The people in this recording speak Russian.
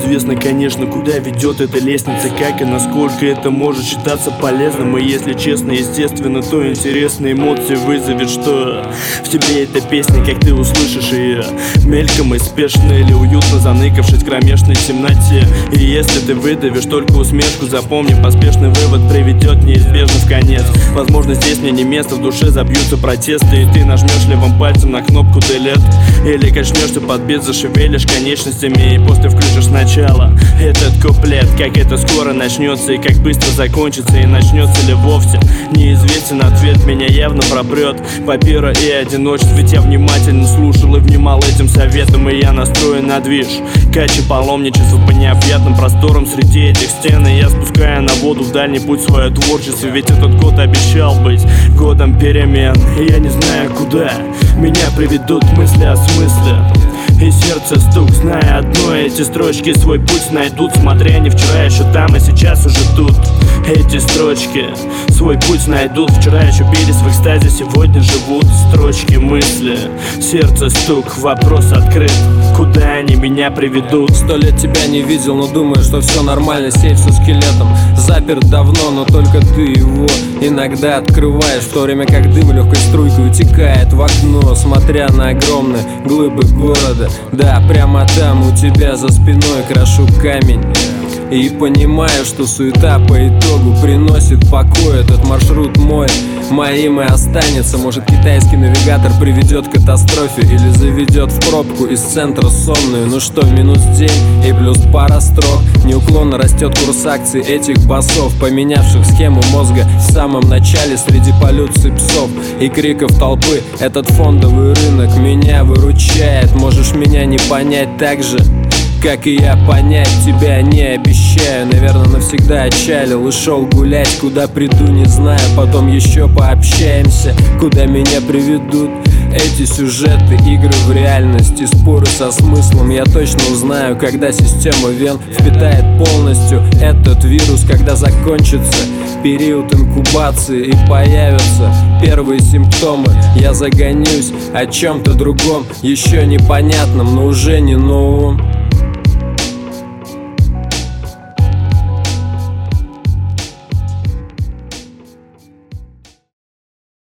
неизвестно, конечно, куда ведет эта лестница, как и насколько это может считаться полезным. И если честно, естественно, то интересные эмоции вызовет, что в тебе эта песня, как ты услышишь ее мельком и спешно или уютно заныкавшись в кромешной темноте. И если ты выдавишь только усмешку, запомни, поспешный вывод приведет неизбежно в конец. Возможно, здесь мне не место, в душе забьются протесты, и ты нажмешь левым пальцем на кнопку delete. Или качнешься под бит, зашевелишь конечностями и после включишь сначала этот куплет. Как это скоро начнется и как быстро закончится, и начнется ли вовсе, неизвестен ответ, меня явно пропрет папира и одиночество. Ведь я внимательно слушал и внимал этим советам, и я настроен на движ, качи паломничество по необъятным просторам среди этих стен. И я спускаю на воду в дальний путь свое творчество, ведь этот год обещал быть годом перемен. И я не знаю, куда меня приведут мысли о смысле, и сердце стук, зная одно, эти строчки свой путь найдут, смотря не вчера еще там, а сейчас уже тут. Эти строчки свой путь найдут, вчера еще бились в экстазе, сегодня живут. Строчки мысли, сердце стук, вопрос открыт, куда они меня приведут. 100 лет тебя не видел, но думаю, что все нормально. Сейф со скелетом заперт давно, но только ты его иногда открываешь, в то время как дым легкой струйкой утекает в окно, смотря на огромные глыбы города. Да, прямо там у тебя за спиной крошу камень и понимаю, что суета по итогу приносит покой. Этот маршрут мой, моим и останется. Может, китайский навигатор приведет к катастрофе или заведет в пробку из центра сонную. Ну что, минус день и плюс пара строк. Неуклонно растет курс акций этих басов, поменявших схему мозга в самом начале среди полюций псов и криков толпы. Этот фондовый рынок меня выручает. Можешь меня не понять так же, как и я, понять тебя не обещаю. Наверное, навсегда отчалил и шел гулять, куда приду, не знаю. Потом еще пообщаемся, куда меня приведут эти сюжеты, игры в реальности, споры со смыслом. Я точно узнаю, когда система вен впитает полностью этот вирус, когда закончится период инкубации и появятся первые симптомы. Я загонюсь о чем-то другом, еще непонятном, но уже не новом.